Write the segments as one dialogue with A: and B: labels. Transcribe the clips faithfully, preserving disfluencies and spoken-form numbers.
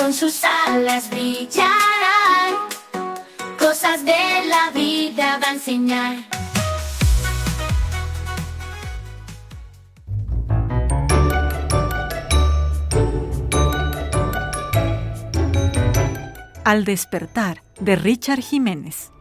A: con sus alas brillarán, cosas de la vida va a enseñar.
B: Al despertar, de Richard Jiménez.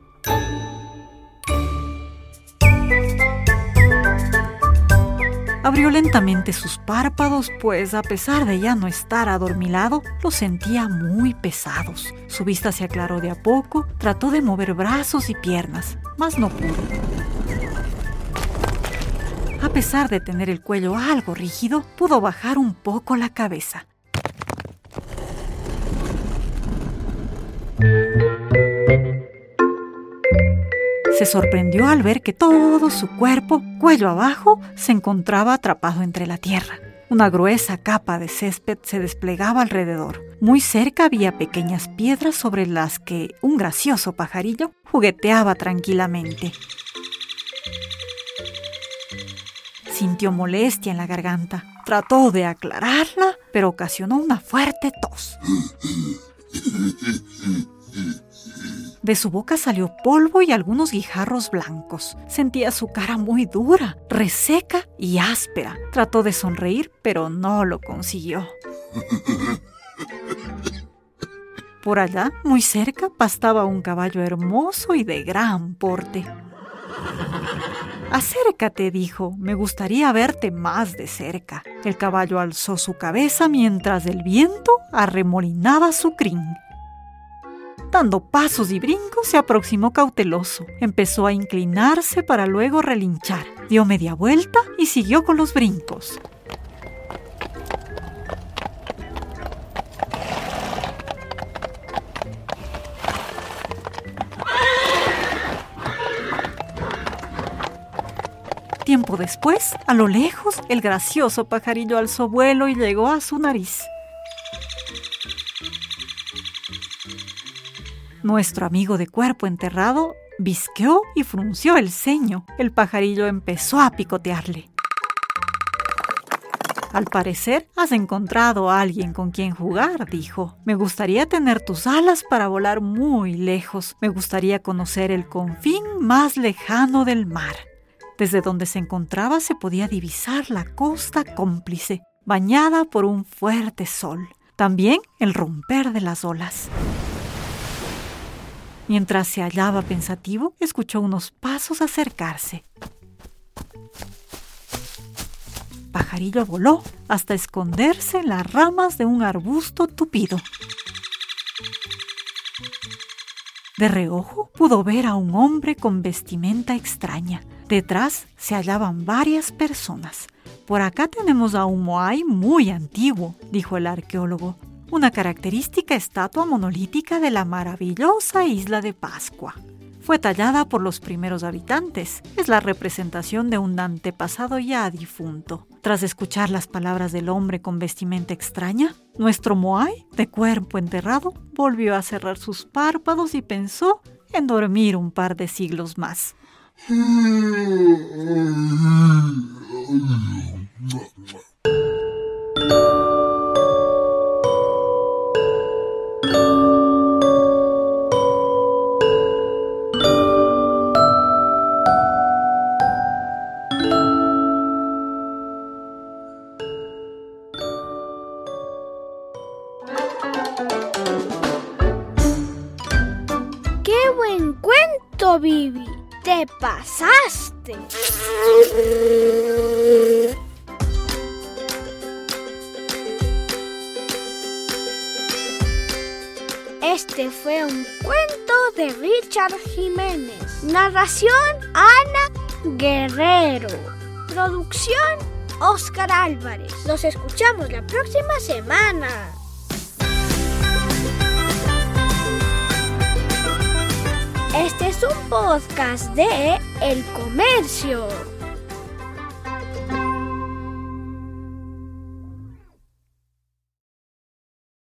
B: Abrió lentamente sus párpados, pues a pesar de ya no estar adormilado, los sentía muy pesados. Su vista se aclaró de a poco, trató de mover brazos y piernas, mas no pudo. A pesar de tener el cuello algo rígido, pudo bajar un poco la cabeza. Se sorprendió al ver que todo su cuerpo, cuello abajo, se encontraba atrapado entre la tierra. Una gruesa capa de césped se desplegaba alrededor. Muy cerca había pequeñas piedras sobre las que un gracioso pajarillo jugueteaba tranquilamente. Sintió molestia en la garganta. Trató de aclararla, pero ocasionó una fuerte tos. De su boca salió polvo y algunos guijarros blancos. Sentía su cara muy dura, reseca y áspera. Trató de sonreír, pero no lo consiguió. Por allá, muy cerca, pastaba un caballo hermoso y de gran porte. «Acércate», dijo, «me gustaría verte más de cerca». El caballo alzó su cabeza mientras el viento arremolinaba su crin. Dando pasos y brincos, se aproximó cauteloso. Empezó a inclinarse para luego relinchar. Dio media vuelta y siguió con los brincos. Tiempo después, a lo lejos, el gracioso pajarillo alzó vuelo y llegó a su nariz. Nuestro amigo de cuerpo enterrado visqueó y frunció el ceño. El pajarillo empezó a picotearle. «Al parecer, has encontrado a alguien con quien jugar», dijo. «Me gustaría tener tus alas para volar muy lejos. Me gustaría conocer el confín más lejano del mar». Desde donde se encontraba se podía divisar la costa cómplice, bañada por un fuerte sol. También el romper de las olas. Mientras se hallaba pensativo, escuchó unos pasos acercarse. Pajarillo voló hasta esconderse en las ramas de un arbusto tupido. De reojo pudo ver a un hombre con vestimenta extraña. Detrás se hallaban varias personas. «Por acá tenemos a un moai muy antiguo», dijo el arqueólogo. «Una característica estatua monolítica de la maravillosa isla de Pascua. Fue tallada por los primeros habitantes. Es la representación de un antepasado ya difunto». Tras escuchar las palabras del hombre con vestimenta extraña, nuestro moai, de cuerpo enterrado, volvió a cerrar sus párpados y pensó en dormir un par de siglos más.
C: ¡Qué buen cuento, Bibi! ¡Te pasaste! Este fue un cuento de Richard Jiménez. Narración: Ana Guerrero. Producción: Oscar Álvarez. Nos escuchamos la próxima semana. Este es un podcast de El Comercio.